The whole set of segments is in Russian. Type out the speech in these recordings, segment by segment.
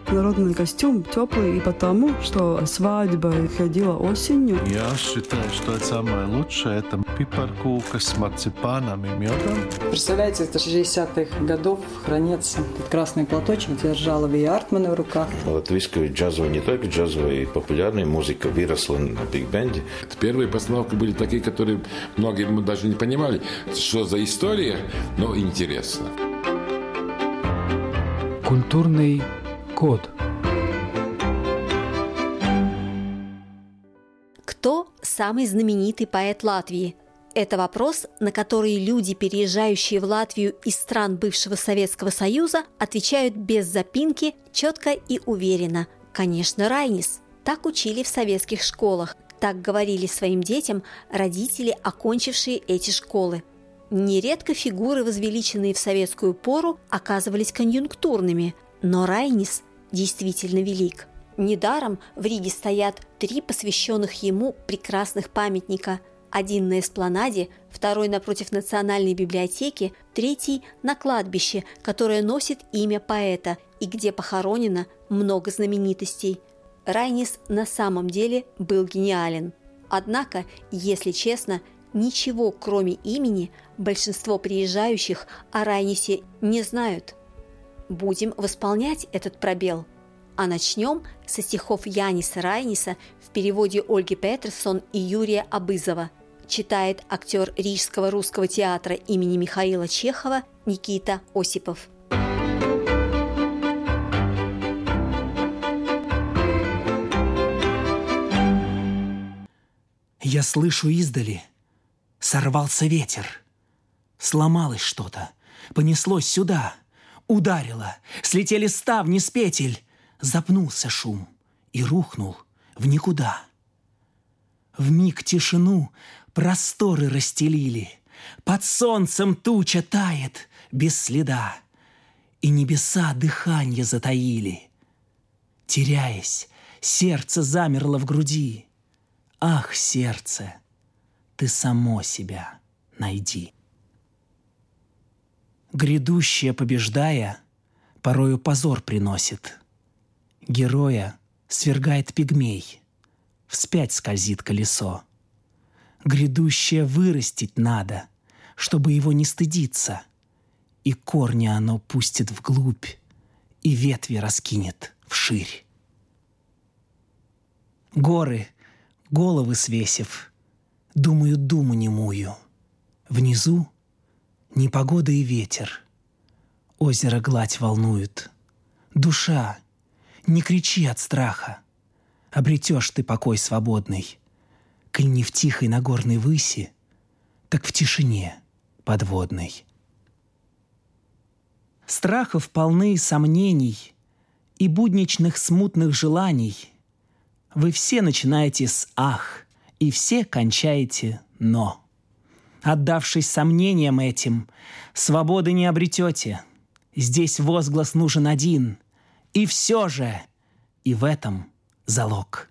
народный костюм теплый и потому, что свадьба ходила осенью. Я считаю, что это самое лучшее. Это пипаркука с марципаном и медом. Представляете, это 60-х годов хранится этот красный платочек, держала Ви Артмана в руках. Латвийская джазовая, не только джазовая, и популярная музыка выросла на биг-бенде. Первые постановки были такие, которые многие даже не понимали, что за история, но интересно. Культурный код. Кто самый знаменитый поэт Латвии? Это вопрос, на который люди, переезжающие в Латвию из стран бывшего Советского Союза, отвечают без запинки, четко и уверенно. Конечно, Райнис. Так учили в советских школах. Так говорили своим детям родители, окончившие эти школы. Нередко фигуры, возвеличенные в советскую пору, оказывались конъюнктурными, но Райнис действительно велик. Недаром в Риге стоят 3 посвященных ему прекрасных памятника. Один на эспланаде, второй напротив Национальной библиотеки, третий на кладбище, которое носит имя поэта и где похоронено много знаменитостей. Райнис на самом деле был гениален. Однако, если честно, ничего кроме имени большинство приезжающих о Райнисе не знают. Будем восполнять этот пробел. А начнем со стихов Яниса Райниса в переводе Ольги Петерсон и Юрия Абызова. Читает актер Рижского русского театра имени Михаила Чехова Никита Осипов. Я слышу издали, сорвался ветер. Сломалось что-то, понеслось сюда, ударило, слетели ставни с петель. Запнулся шум и рухнул в никуда. Вмиг тишину просторы расстелили, под солнцем туча тает без следа, и небеса дыханье затаили. Теряясь, сердце замерло в груди. Ах, сердце, ты само себя найди. Грядущее побеждая, порою позор приносит. Героя свергает пигмей, вспять скользит колесо. Грядущее вырастить надо, чтобы его не стыдиться, и корни оно пустит вглубь, и ветви раскинет вширь. Горы, головы свесив, думают думу немую. Внизу непогода и ветер, озеро гладь волнует. Душа, не кричи от страха, обретешь ты покой свободный, коль не в тихой нагорной выси, так в тишине подводной. Страхов полны сомнений и будничных смутных желаний. Вы все начинаете с «ах», и все кончаете «но». Отдавшись сомнениям этим, свободы не обретете. Здесь возглас нужен один, и все же, и в этом залог.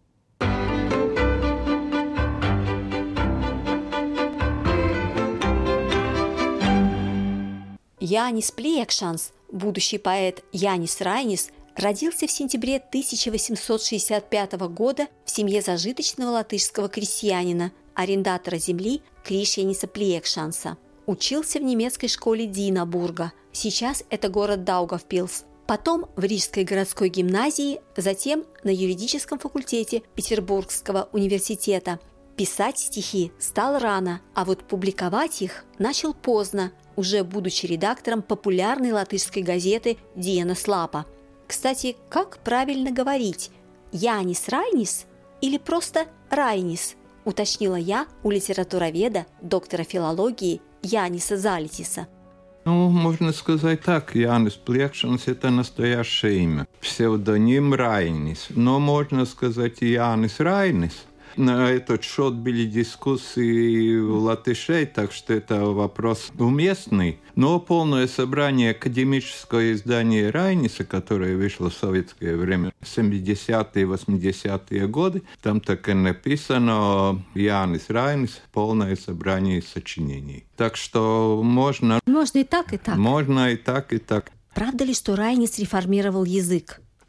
Янис Плиекшанс, будущий поэт Янис Райнис, родился в сентябре 1865 года в семье зажиточного латышского крестьянина, арендатора земли Кришьяниса Плиекшанса. Учился в немецкой школе Динабурга, сейчас это город Даугавпилс. Потом в Рижской городской гимназии, затем на юридическом факультете Петербургского университета. Писать стихи стал рано, а вот публиковать их начал поздно, уже будучи редактором популярной латышской газеты «Dienas Lapa». Кстати, как правильно говорить? Янис Райнис или просто Райнис? Уточнила я у литературоведа, доктора филологии Яниса Залитиса. Ну, можно сказать так, Янис Плиекшанс – это настоящее имя. Псевдоним Райнис. Но можно сказать и Янис Райнис. На этот счет были дискуссии у латышей, так что это вопрос уместный. Но полное собрание академического издания Райниса, которое вышло в советское время, 70-е, 80-е годы, там так и написано «Янис Райнис. Полное собрание сочинений». Так что можно... Можно и так, и так. Можно и так, и так. Правда ли, что Райнис реформировал язык?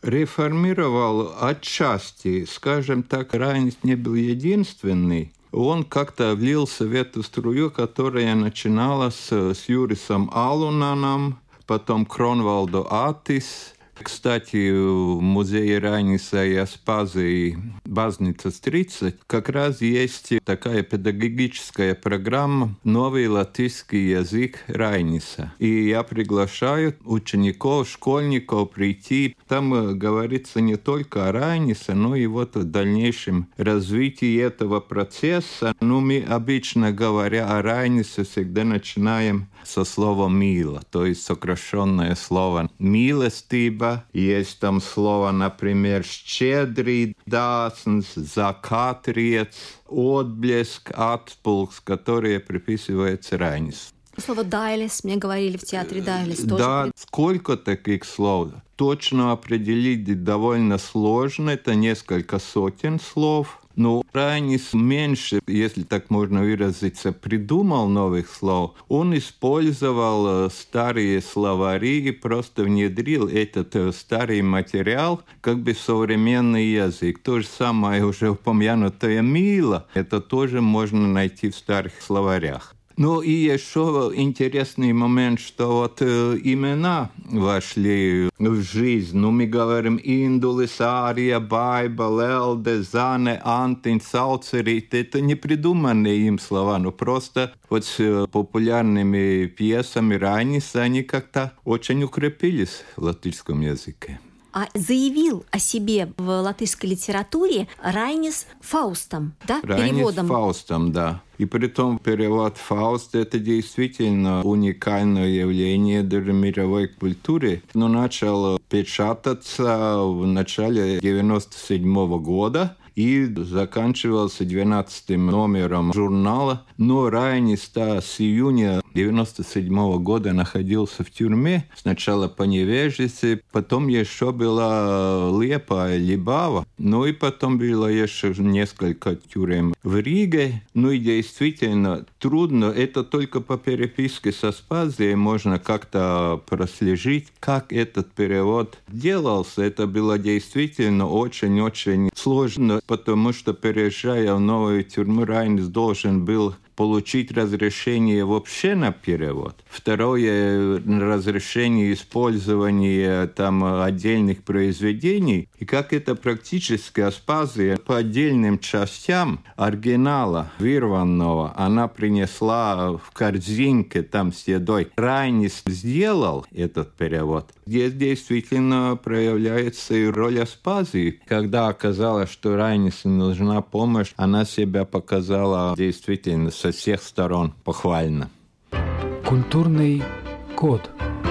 реформировал отчасти. Скажем так, Райнис не был единственный. Он как-то влился в эту струю, которая начиналась с Юрисом Алунаном, потом Кронвалдо Атис. Кстати, в музее Райниса и Аспазии Базница 30 как раз есть такая педагогическая программа «Новый латышский язык Райниса». И я приглашаю учеников, школьников прийти. Там говорится не только о Райнисе, но и вот о дальнейшем развитии этого процесса. Ну, мы обычно, говоря о Райнисе, всегда начинаем со слова «мила», то есть сокращенное слово «милостиба». Есть там слово, например, «щедрый», «дасns», «закатрец», «отблеск», «отпулкс», которые приписываются Райнису. Слово «дайлес» мне говорили в театре «Дайлес» тоже. Да, сколько таких слов. Точно определить довольно сложно, это несколько сотен слов. Но Райнис меньше, если так можно выразиться, придумал новых слов. Он использовал старые словари и просто внедрил этот старый материал как бы в современный язык. То же самое уже упомянутое «мило», это тоже можно найти в старых словарях. Ну и еще интересный момент, что вот имена вошли в жизнь. Ну, мы говорим Индулис, Ария, Байба, Лелде, Зане, Антин, Салцерит. Это не придуманные им слова, но просто вот с популярными пьесами Райниса они как-то очень укрепились в латышском языке. А заявил о себе в латышской литературе Райнис Фаустом, да? Райнис Переводом. Фаустом, да. И притом перевод Фауста – это действительно уникальное явление даже мировой культуры. Но начал печататься в начале 1997 года и заканчивался 12-м номером журнала. Но Райнис с июня 1997 года находился в тюрьме. Сначала по невежеству, потом еще была Лепа, Либава. Ну и потом было еще несколько тюрем в Риге. Ну и действительно трудно. Это только по переписке со Аспазией можно как-то прослежить, как этот перевод делался. Это было действительно очень-очень сложно, потому что, переезжая в новую тюрьму, Райнис должен был получить разрешение вообще на перевод. Второе, разрешение использования там отдельных произведений. И как это практически Аспазия по отдельным частям оригинала вырванного она принесла в корзинке там с едой. Райнис сделал этот перевод. Здесь действительно проявляется и роль Аспазии. Когда оказалось, что Райнису нужна помощь, она себя показала действительно со всех сторон похвально. Культурный код.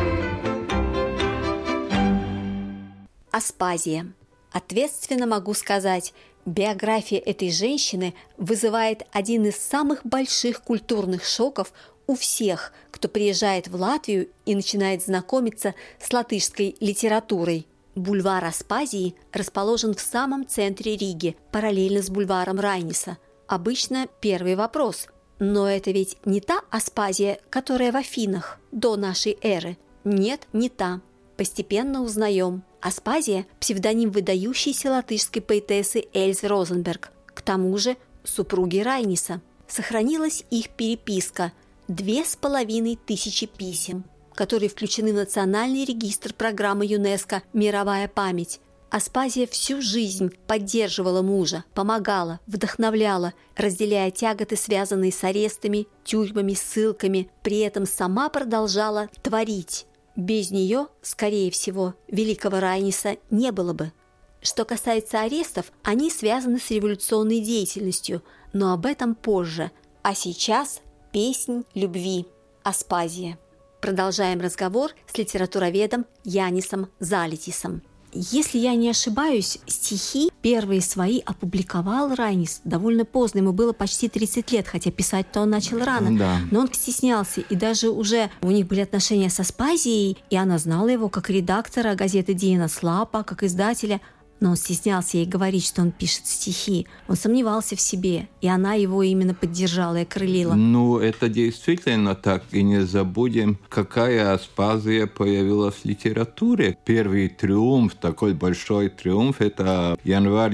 Аспазия. Ответственно могу сказать, биография этой женщины вызывает один из самых больших культурных шоков у всех, кто приезжает в Латвию и начинает знакомиться с латышской литературой. Бульвар Аспазии расположен в самом центре Риги, параллельно с бульваром Райниса. Обычно первый вопрос – но это ведь не та Аспазия, которая в Афинах до нашей эры? Нет, не та. Постепенно узнаем. Аспазия – псевдоним выдающейся латышской поэтессы Эльзы Розенберг. К тому же супруги Райниса. Сохранилась их переписка – 2500 писем, которые включены в Национальный регистр программы ЮНЕСКО «Мировая память». Аспазия всю жизнь поддерживала мужа, помогала, вдохновляла, разделяя тяготы, связанные с арестами, тюрьмами, ссылками, при этом сама продолжала творить. Без нее, скорее всего, великого Райниса не было бы. Что касается арестов, они связаны с революционной деятельностью, но об этом позже. А сейчас песнь любви. Аспазия. Продолжаем разговор с литературоведом Янисом Залитисом. Если я не ошибаюсь, стихи первые свои опубликовал Райнис довольно поздно. Ему было почти 30 лет, хотя писать-то он начал рано. Да. Но он стеснялся. И даже уже у них были отношения с Аспазией, и она знала его как редактора газеты «Диена Слапа», как издателя. но он стеснялся ей говорить, что он пишет стихи. Он сомневался в себе, и она его именно поддержала и окрылила. Ну, это действительно так. И не забудем, какая Аспазия появилась в литературе. Первый триумф, такой большой триумф, это январь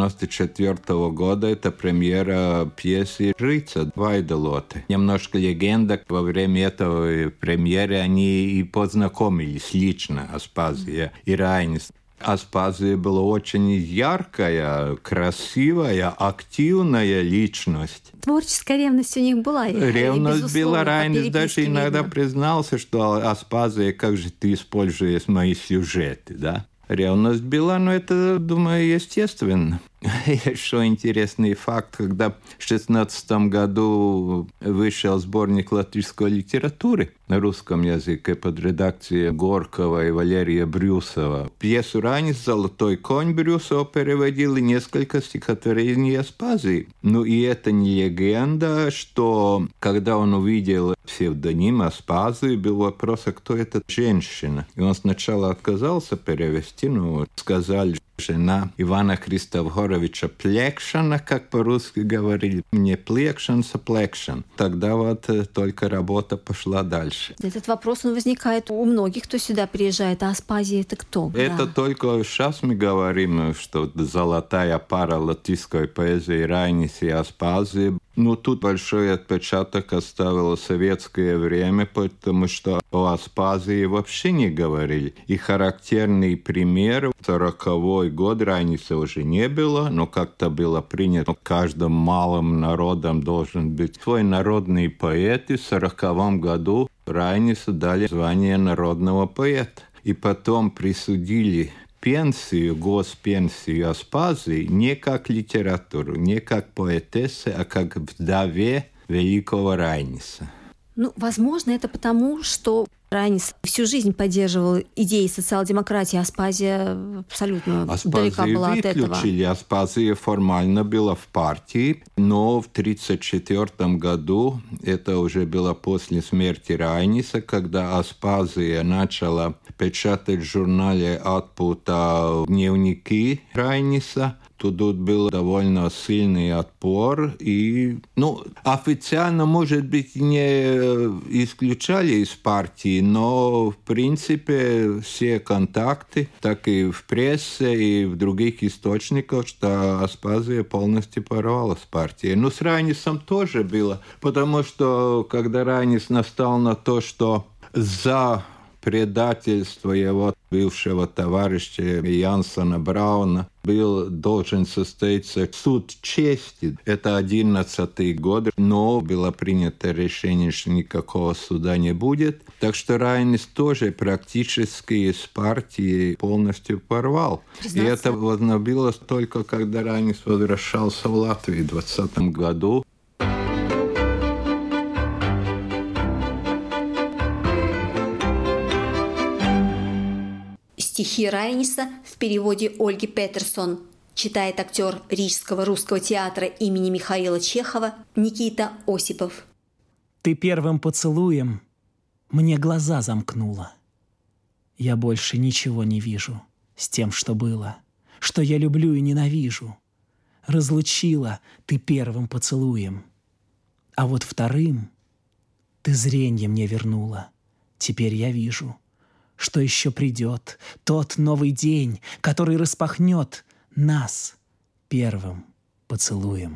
1994 года. Это премьера пьесы «Жрица» Вайделоты. Немножко легенда. Во время этого премьеры они и познакомились лично, Аспазия и Райнис. Аспазия была очень яркая, красивая, активная личность. Творческая ревность у них была. Ревность была. Райнис даже иногда признался, что Аспазия, как же ты используешь мои сюжеты, да? Ревность была, но это, думаю, естественно. Еще интересный факт, когда в 2016 году вышел сборник латышской литературы на русском языке под редакцией Горького и Валерия Брюсова. Пьесу «Райнис» «Золотой конь» Брюсова переводил и несколько стихотворений Аспазии. Ну и это не легенда, что когда он увидел псевдоним Аспазии, был вопрос, а кто эта женщина? И он сначала отказался перевести, но сказали, жена Ивана Христофоровича Плекшина, как по-русски говорили, не Плекшин, а Плекшин. Тогда вот только работа пошла дальше. Этот вопрос возникает у многих, кто сюда приезжает. А Аспазия это кто? Это только сейчас мы говорим, что золотая пара латышской поэзии Райнис и Аспазия. Ну, тут большой отпечаток оставило советское время, потому что о Аспазии вообще не говорили. И характерный пример, 40-й год Райниса уже не было, но как-то было принято, каждым малым народом должен быть свой народный поэт, и в 40-м году Райнису дали звание народного поэта. И потом присудили пенсию, госпенсию Аспазии не как литературу, не как поэтессы, а как вдове великого Райниса. Ну, возможно, это потому, что Райнис всю жизнь поддерживал идеи социал-демократии, Аспазия абсолютно далека была от этого. Выключили. Аспазия формально была в партии, но в 1934 году, это уже было после смерти Райниса, когда Аспазия начала печатать в журнале «Отпута» дневники Райниса. Тут был довольно сильный отпор. И, официально, может быть, не исключали из партии, но, в принципе, все контакты, так и в прессе, и в других источниках, что Аспазия полностью порвалась с партией. Но с Райнисом тоже было, потому что, когда Райнис настал на то, что за предательство его бывшего товарища Янсона Брауна должен состояться суд чести. Это 11-й год, но было принято решение, что никакого суда не будет. Так что Райнис тоже практически из партии полностью порвал. И это возобновилось только когда Райнис возвращался в Латвию в 2020 году. Стихи Райниса в переводе Ольги Петерсон. Читает актер Рижского русского театра имени Михаила Чехова Никита Осипов. Ты первым поцелуем мне глаза замкнула. Я больше ничего не вижу с тем, что было, что я люблю и ненавижу. Разлучила ты первым поцелуем, а вот вторым ты зренье мне вернула. Теперь я вижу, что еще придет тот новый день, который распахнет нас первым поцелуем.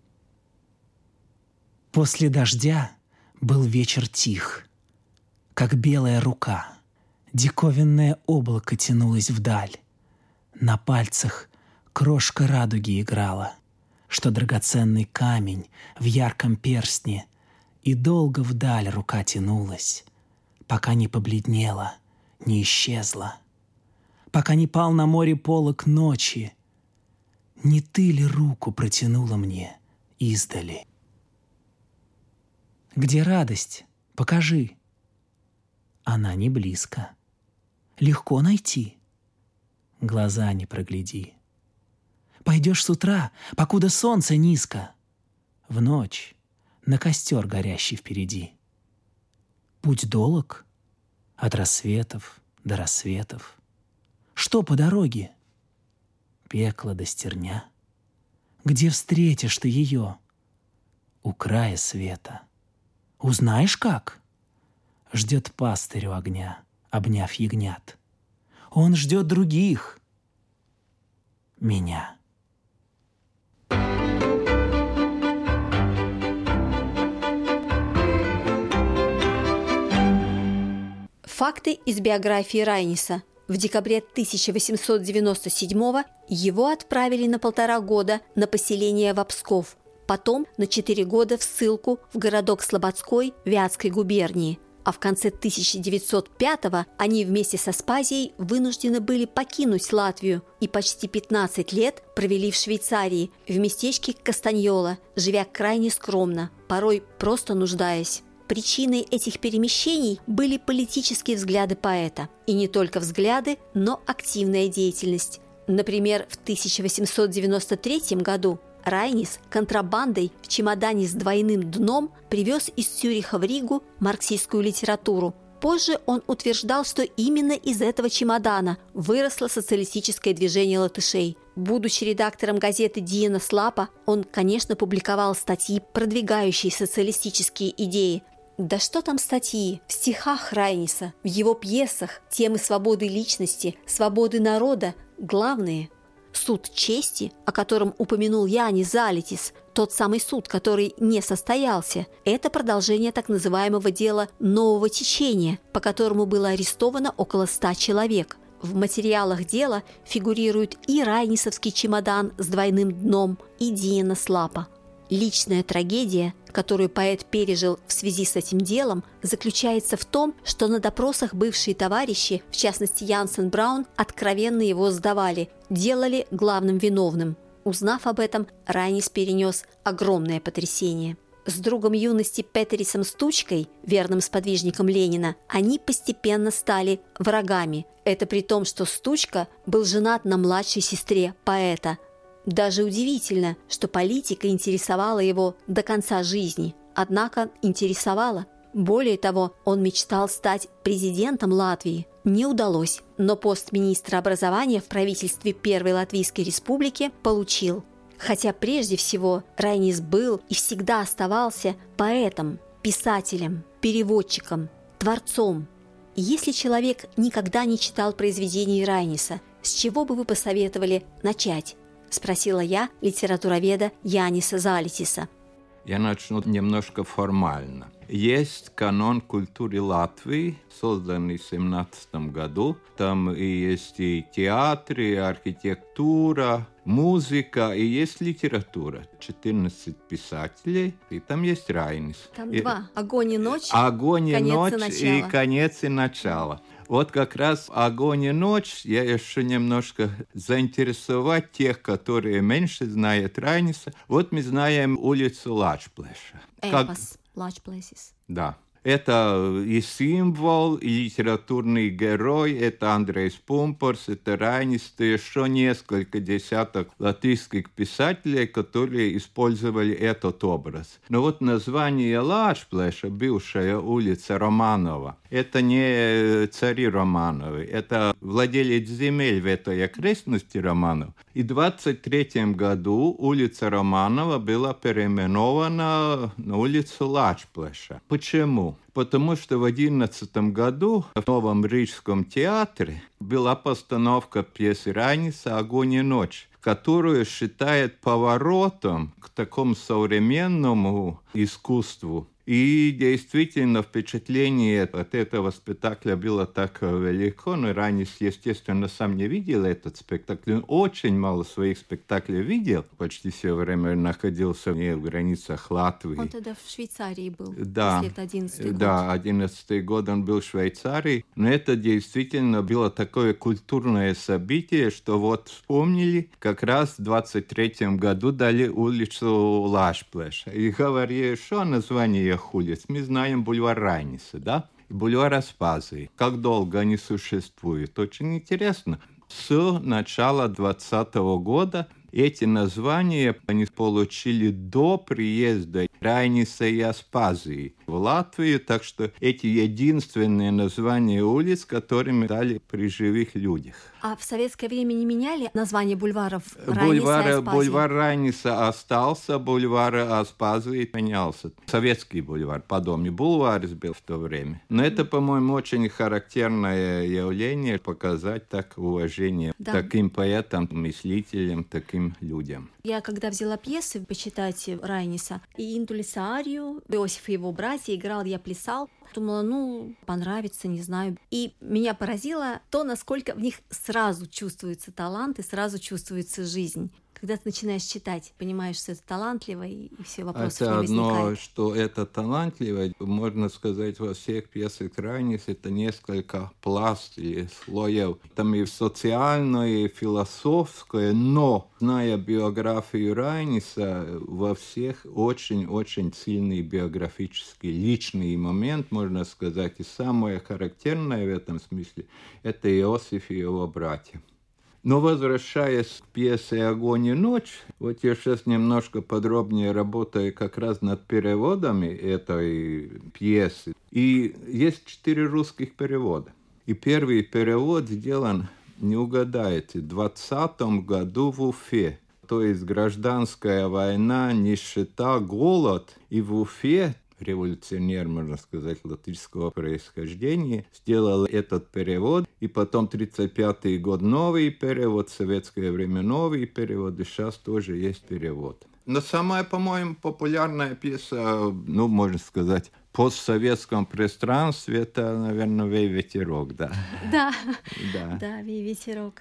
После дождя был вечер тих, как белая рука. Диковинное облако тянулось вдаль. На пальцах крошка радуги играла, что драгоценный камень в ярком перстне, и долго вдаль рука тянулась, пока не побледнела, не исчезла, пока не пал на море полог ночи. Не ты ли руку протянула мне издали? Где радость? Покажи. Она не близко. Легко найти. Глаза не прогляди. Пойдешь с утра, покуда солнце низко, в ночь на костер горящий впереди. Путь долог от рассветов до рассветов. Что по дороге? пекла до стерня. Где встретишь ты ее? У края света. Узнаешь как? Ждет пастырь у огня, обняв ягнят. Он ждет других. Меня. Факты из биографии Райниса. В декабре 1897-го его отправили на 1,5 года на поселение в Псков, потом на 4 года в ссылку в городок Слободской Вятской губернии. А в конце 1905-го они вместе со Спазией вынуждены были покинуть Латвию и почти 15 лет провели в Швейцарии, в местечке Кастаньола, живя крайне скромно, порой просто нуждаясь. Причиной этих перемещений были политические взгляды поэта. И не только взгляды, но активная деятельность. Например, в 1893 году Райнис контрабандой в чемодане с двойным дном привез из Цюриха в Ригу марксистскую литературу. Позже он утверждал, что именно из этого чемодана выросло социалистическое движение латышей. Будучи редактором газеты «Диена Слапа», он, конечно, публиковал статьи, продвигающие социалистические идеи. Да что там статьи? В стихах Райниса, в его пьесах темы свободы личности, свободы народа главные. Суд чести, о котором упомянул Янис Залитис, тот самый суд, который не состоялся, это продолжение так называемого дела нового течения, по которому было арестовано около 100 человек. В материалах дела фигурируют и райнисовский чемодан с двойным дном, и Диена Слапа. Личная трагедия, которую поэт пережил в связи с этим делом, заключается в том, что на допросах бывшие товарищи, в частности Янсен Браун, откровенно его сдавали, делали главным виновным. Узнав об этом, Райнис перенес огромное потрясение. С другом юности Петерисом Стучкой, верным сподвижником Ленина, они постепенно стали врагами. Это при том, что Стучка был женат на младшей сестре поэта. Даже удивительно, что политика интересовала его до конца жизни. Однако интересовала. Более того, он мечтал стать президентом Латвии. Не удалось, но пост министра образования в правительстве Первой Латвийской Республики получил. Хотя прежде всего Райнис был и всегда оставался поэтом, писателем, переводчиком, творцом. И если человек никогда не читал произведений Райниса, с чего бы вы посоветовали начать? Спросила я литературоведа Яниса Залитиса. Я начну немножко формально. Есть канон культуры Латвии, созданный в 17 году. Там и есть и театр, и архитектура, музыка, и есть литература. 14 писателей, и там есть Райнис. Там два. Огонь и ночь. Огонь и ночь и конец и начало. Вот как раз «Огонь и ночь» я еще немножко заинтересовать тех, которые меньше знают Райниса. Вот мы знаем улицу Лачплеша. Эпос Лачплесис. Да. Это и символ, и литературный герой, это Андрейс Пумпорс, это Райнис, это еще несколько десяток латвийских писателей, которые использовали этот образ. Но вот название Лачплеша, бывшая улица Романова, это не цари Романовы, это владелец земель в этой окрестности Романов. И в 1923 году улица Романова была переименована на улицу Лачплеша. Почему? Потому что в 2011 году в Новом Рижском театре была постановка пьесы Райниса «Огонь и ночь», которую считает поворотом к такому современному искусству. И действительно впечатление от этого спектакля было так велико, но Райнис, естественно, сам не видел этот спектакль. Он очень мало своих спектаклей видел. Почти все время находился не в границах Латвии. Он тогда в Швейцарии был. Да, если это 11-й год. Да, 11-й год он был в Швейцарии. Но это действительно было такое культурное событие, что вот вспомнили, как раз в 23-м году дали улицу Лачплеша. И говорили, что название улиц. Мы знаем бульвар Райниса, да? И бульвар Аспазии. Как долго они существуют? Очень интересно. С начала 20-го года эти названия они получили до приезда Райниса и Аспазии в Латвию, так что эти единственные названия улиц, которыми дали при живых людях. А в советское время не меняли название бульваров Райниса и Аспазии? Бульвар Райниса остался, бульвар Аспазии менялся. Советский бульвар, Подомный бульвар был в то время. Но это, по-моему, очень характерное явление, показать так уважение таким поэтам, мыслителям, таким людям. Я когда взяла пьесы почитать Райниса, и Интулисарию, Иосиф и его братья, играл, я плясал, думала, понравится, не знаю. И меня поразило то, насколько в них сразу чувствуется талант и сразу чувствуется жизнь. Когда ты начинаешь читать, понимаешь, что это талантливо, и все вопросы это не возникают. Одно, что это талантливо, можно сказать, во всех пьесах Райниса это несколько пласт или слоев. Там и социальное, и философское, но, зная биографию Райниса, во всех очень-очень сильный биографический, личный момент, можно сказать. И самое характерное в этом смысле – это Иосиф и его братья. Но возвращаясь к пьесе «Огонь и ночь», вот я сейчас немножко подробнее работаю как раз над переводами этой пьесы. И есть 4 русских перевода. И первый перевод сделан, не угадаете, в 20 году в Уфе. То есть гражданская война, нищета, голод. И в Уфе революционер, можно сказать, латышского происхождения, сделал этот перевод, и потом 1935 год новый перевод, в советское время новый перевод, и сейчас тоже есть перевод. Но самая, по-моему, популярная пьеса, можно сказать, в постсоветском пространстве, это, наверное, «Вей ветерок», да. Да, «Вей ветерок».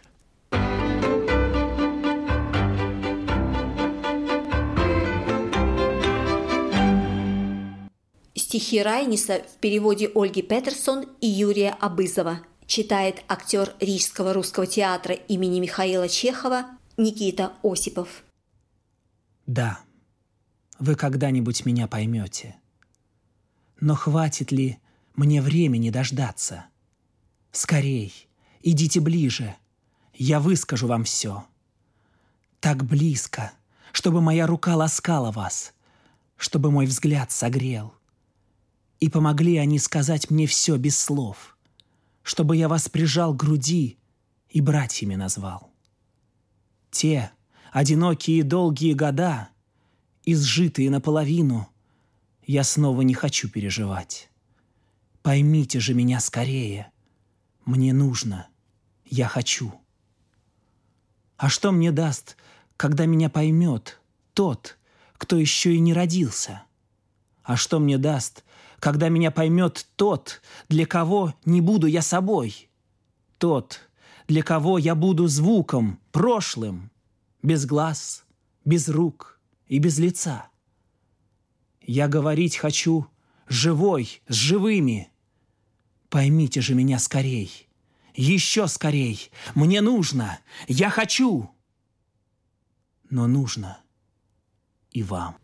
Стихи Райниса в переводе Ольги Петерсон и Юрия Абызова. Читает актер Рижского русского театра имени Михаила Чехова Никита Осипов. Да, вы когда-нибудь меня поймете. Но хватит ли мне времени дождаться? Скорей, идите ближе, я выскажу вам все. Так близко, чтобы моя рука ласкала вас, чтобы мой взгляд согрел. И помогли они сказать мне все без слов, чтобы я вас прижал к груди и братьями назвал. Те одинокие и долгие года, изжитые наполовину, я снова не хочу переживать. Поймите же меня скорее, мне нужно, я хочу. А что мне даст, когда меня поймет тот, кто еще и не родился? А что мне даст, когда меня поймет тот, для кого не буду я собой? Тот, для кого я буду звуком, прошлым, без глаз, без рук и без лица. Я говорить хочу живой, с живыми. Поймите же меня скорей, еще скорей, мне нужно, я хочу. Но нужно и вам.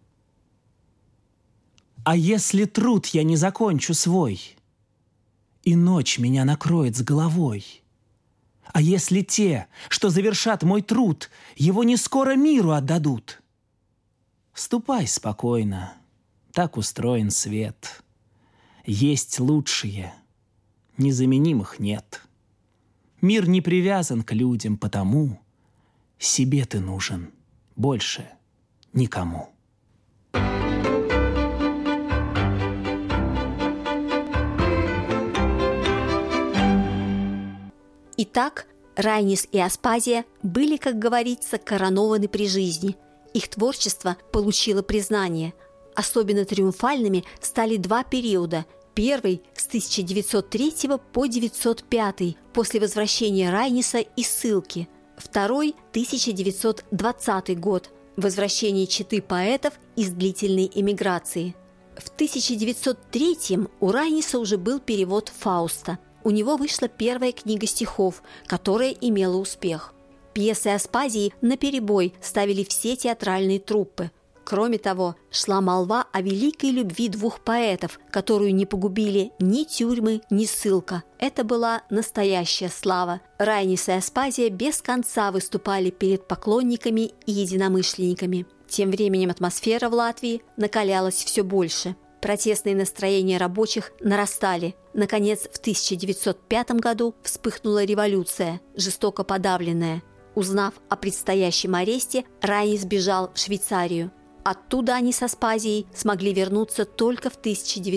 А если труд я не закончу свой, и ночь меня накроет с головой? А если те, что завершат мой труд, его не скоро миру отдадут? Ступай спокойно, так устроен свет. Есть лучшие, незаменимых нет. Мир не привязан к людям, потому себе ты нужен, больше никому. Итак, Райнис и Аспазия были, как говорится, коронованы при жизни. Их творчество получило признание. Особенно триумфальными стали 2 периода. Первый с 1903 по 1905, после возвращения Райниса из ссылки. Второй – 1920 год, возвращение четы поэтов из длительной эмиграции. В 1903 у Райниса уже был перевод «Фауста». У него вышла первая книга стихов, которая имела успех. Пьесы Аспазии наперебой ставили все театральные труппы. Кроме того, шла молва о великой любви двух поэтов, которую не погубили ни тюрьмы, ни ссылка. Это была настоящая слава. Райнис и Аспазия без конца выступали перед поклонниками и единомышленниками. Тем временем атмосфера в Латвии накалялась все больше. Протестные настроения рабочих нарастали. Наконец, в 1905 году вспыхнула революция, жестоко подавленная. Узнав о предстоящем аресте, Райнис бежал в Швейцарию. Оттуда они с Аспазией смогли вернуться только в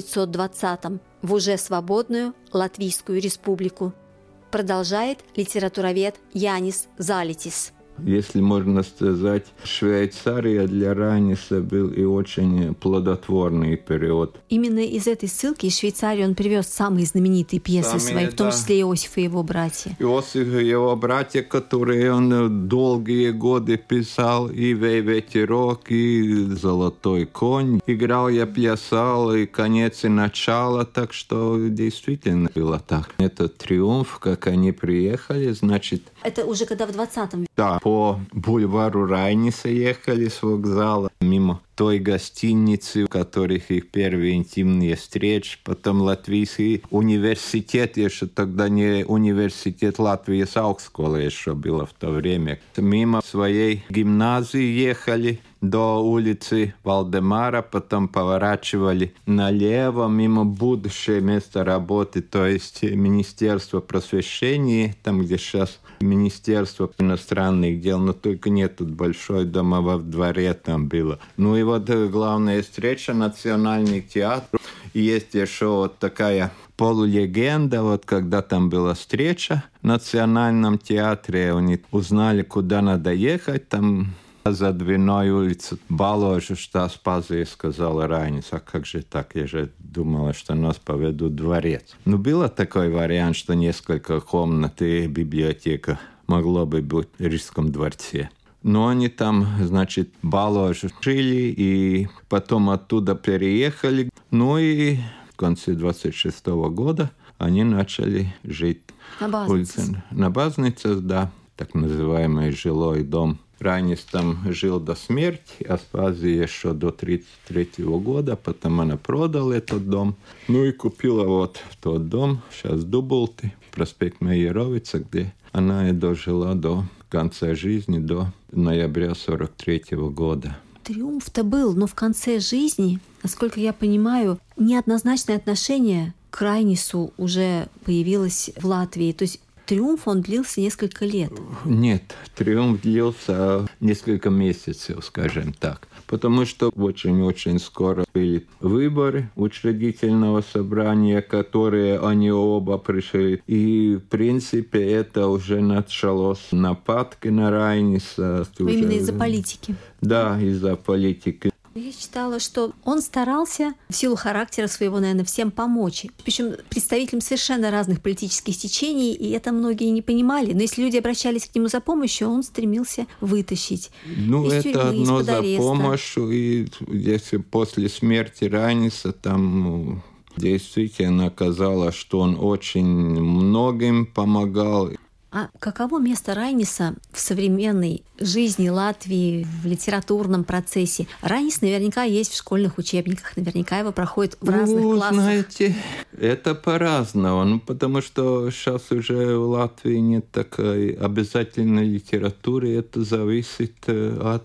1920-м в уже свободную Латвийскую республику. Продолжает литературовед Янис Залитис. Если можно сказать, Швейцария для Райниса был и очень плодотворный период. Именно из этой ссылки из Швейцарии он привез самые знаменитые пьесы свои, в том числе Иосиф и его братья. Иосиф и его братья, которые он долгие годы писал, и «Ветерок», и «Золотой конь». Играл я, плясал, и конец, и начало, так что действительно было так. Это триумф, как они приехали, значит... Это уже когда в 20-м. Да, по бульвару Райниса ехали с вокзала, мимо той гостиницы, у которых их первые интимные встречи. Потом Латвийский университет, еще тогда не университет Латвии, Аugstskola еще было в то время. Мимо своей гимназии ехали до улицы Вальдемара, потом поворачивали налево, мимо будущего места работы, то есть Министерство просвещения, там, где сейчас Министерство иностранных дел, но только нет тут большой дома во дворе там было. Ну и вот главная встреча, Национальный театр. И есть еще вот такая полулегенда, вот когда там была встреча в Национальном театре, они узнали, куда надо ехать, там за Двиной улицу Баложу, что Аспазия сказала Райнис, а как же так, я же думала, что нас поведут в дворец. Ну, был такой вариант, что несколько комнат и библиотека могло бы быть в Рижском дворце. Но они там, значит, Баложу жили, и потом оттуда переехали. Ну и в конце 26 года они начали жить на Базнице. На Базнице, да, так называемый жилой дом. Райнис там жил до смерти, Аспазия еще до 1933 года, потом она продала этот дом. Ну и купила вот тот дом, сейчас Дуболты, проспект Мейеровица, где она и дожила до конца жизни, до ноября 1943 года. Триумф-то был, но в конце жизни, насколько я понимаю, неоднозначное отношение к Райнису уже появилось в Латвии. То есть триумф, он длился несколько лет. Нет, триумф длился несколько месяцев, скажем так. Потому что очень-очень скоро были выборы учредительного собрания, которые они оба пришли. И, в принципе, это уже началось нападки на Райниса. Именно из-за политики. Да, из-за политики. Я читала, что он старался в силу характера своего, наверное, всем помочь. Причем представителям совершенно разных политических течений, и это многие не понимали. Но если люди обращались к нему за помощью, он стремился вытащить. Ну, из это тюрьмы, одно из-под ареста. За помощью. И если после смерти Райниса там действительно оказалось, что он очень многим помогал. А каково место Райниса в современной жизни Латвии, в литературном процессе? Райнис наверняка есть в школьных учебниках, наверняка его проходит в разных классах. Знаете, это по-разному, потому что сейчас уже в Латвии нет такой обязательной литературы, это зависит от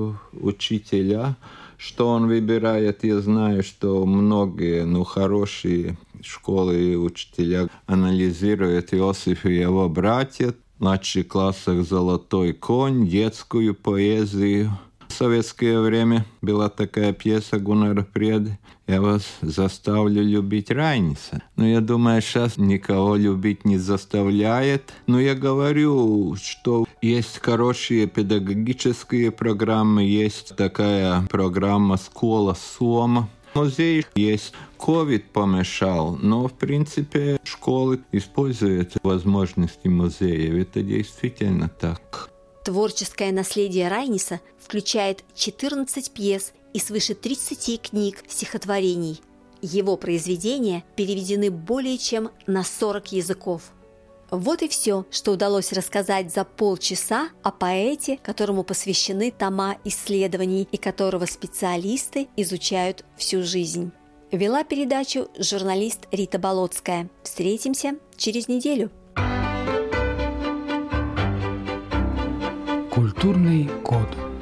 учителя, что он выбирает. Я знаю, что многие, хорошие школы и учителя анализируют Иосиф и его братья, в младших классах «Золотой конь», детскую поэзию. В советское время была такая пьеса Гуннара Преды «Я вас заставлю любить Райниса». Но я думаю, сейчас никого любить не заставляет. Но я говорю, что есть хорошие педагогические программы, есть такая программа «Школа Сома». Музей есть. Ковид помешал, но, в принципе, школы используют возможности музеев. Это действительно так. Творческое наследие Райниса включает 14 пьес и свыше 30 книг стихотворений. Его произведения переведены более чем на 40 языков. Вот и все, что удалось рассказать за полчаса о поэте, которому посвящены тома исследований и которого специалисты изучают всю жизнь. Вела передачу журналист Рита Болотская. Встретимся через неделю. Культурный код.